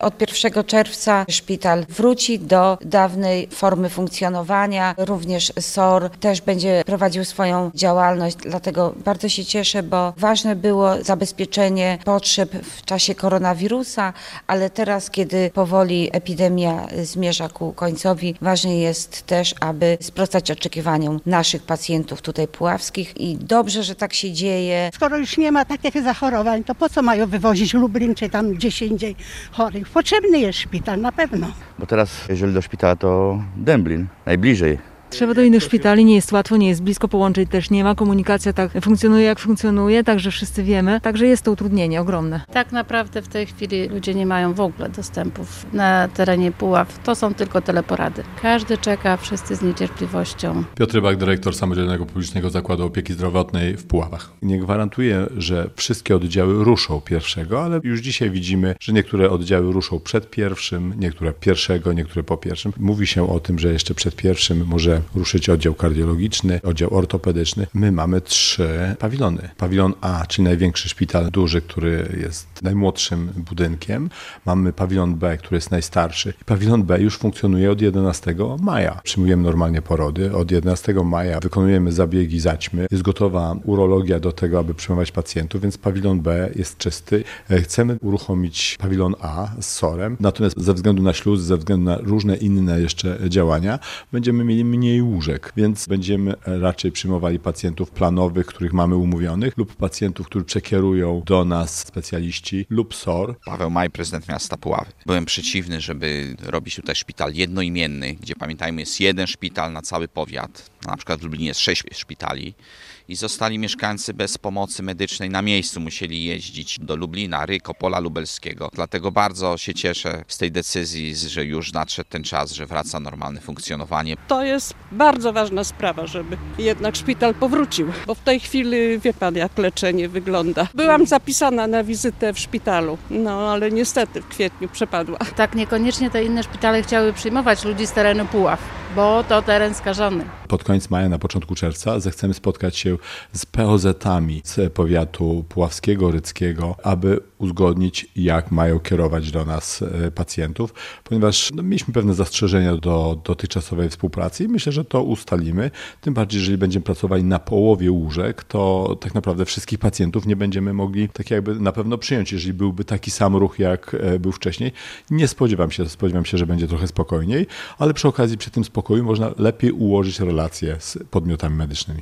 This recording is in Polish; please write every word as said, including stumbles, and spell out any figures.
Od pierwszego czerwca szpital wróci do dawnej formy funkcjonowania. Również S O R też będzie prowadził swoją działalność, dlatego bardzo się cieszę, bo ważne było zabezpieczenie potrzeb w czasie koronawirusa, ale teraz, kiedy powoli epidemia zmierza ku końcowi, ważne jest też, aby sprostać oczekiwaniom naszych pacjentów tutaj puławskich i dobrze, że tak się dzieje. Skoro już nie ma takich zachorowań, to po co mają wywozić Lublin czy tam gdzieś indziej chorych? Potrzebny jest szpital, na pewno. Bo teraz, jeżeli do szpitala, to Dęblin, najbliżej. Trzeba do innych szpitali, nie jest łatwo, nie jest blisko, połączeń też nie ma, komunikacja tak funkcjonuje jak funkcjonuje, także wszyscy wiemy, także jest to utrudnienie ogromne. Tak naprawdę w tej chwili ludzie nie mają w ogóle dostępów na terenie Puław, to są tylko teleporady. Każdy czeka, wszyscy z niecierpliwością. Piotr Rybak, dyrektor Samodzielnego Publicznego Zakładu Opieki Zdrowotnej w Puławach. Nie gwarantuję, że wszystkie oddziały ruszą pierwszego, ale już dzisiaj widzimy, że niektóre oddziały ruszą przed pierwszym, niektóre pierwszego, niektóre po pierwszym. Mówi się o tym, że jeszcze przed pierwszym może ruszyć oddział kardiologiczny, oddział ortopedyczny. My mamy trzy pawilony. Pawilon A, czyli największy szpital duży, który jest najmłodszym budynkiem. Mamy pawilon B, który jest najstarszy. I pawilon B już funkcjonuje od jedenastego maja. Przyjmujemy normalnie porody. Od jedenastego maja wykonujemy zabiegi zaćmy. Jest gotowa urologia do tego, aby przyjmować pacjentów, więc pawilon B jest czysty. Chcemy uruchomić pawilon A z S O R-em. Natomiast ze względu na śluz, ze względu na różne inne jeszcze działania, będziemy mieli mniej łóżek, więc będziemy raczej przyjmowali pacjentów planowych, których mamy umówionych, lub pacjentów, którzy przekierują do nas specjaliści, lub S O R. Paweł Maj, prezydent miasta Puławy. Byłem przeciwny, żeby robić tutaj szpital jednoimienny, gdzie pamiętajmy jest jeden szpital na cały powiat. Na przykład w Lublinie jest sześć szpitali i zostali mieszkańcy bez pomocy medycznej na miejscu. Musieli jeździć do Lublina, Ryk, Opola Lubelskiego. Dlatego bardzo się cieszę z tej decyzji, że już nadszedł ten czas, że wraca normalne funkcjonowanie. To jest bardzo ważna sprawa, żeby jednak szpital powrócił, bo w tej chwili wie pan, jak leczenie wygląda. Byłam zapisana na wizytę w szpitalu, no ale niestety w kwietniu przepadła. Tak niekoniecznie te inne szpitale chciały przyjmować ludzi z terenu Puław, bo to teren skażony. Pod koniec maja, na początku czerwca zechcemy spotkać się z P O Z-ami z powiatu puławskiego, ryckiego, aby uzgodnić, jak mają kierować do nas pacjentów, ponieważ no, mieliśmy pewne zastrzeżenia do dotychczasowej współpracy i myślę, że to ustalimy. Tym bardziej, jeżeli będziemy pracowali na połowie łóżek, to tak naprawdę wszystkich pacjentów nie będziemy mogli tak jakby na pewno przyjąć, jeżeli byłby taki sam ruch, jak był wcześniej. Nie spodziewam się, spodziewam się, że będzie trochę spokojniej, ale przy okazji przy tym spokoju można lepiej ułożyć relacje z podmiotami medycznymi.